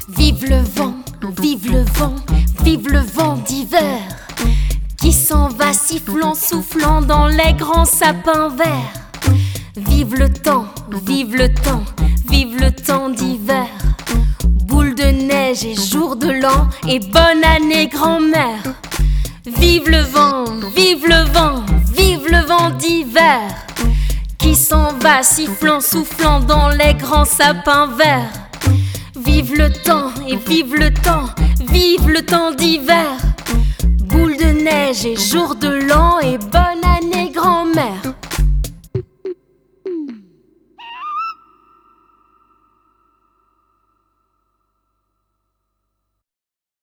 Vive le vent, vive le vent, vive le vent d'hiver qui s'en va sifflant, soufflant dans les grands sapins verts. Vive le temps, vive le temps, vive le temps d'hiver. Boule de neige et jour de l'an et bonne année grand-mère. Vive le vent, vive le vent, vive le vent d'hiver qui s'en va sifflant, soufflant dans les grands sapins verts. Vive le temps et vive le temps, vive le temps d'hiver. Boule de neige et jour de l'an et bonne année.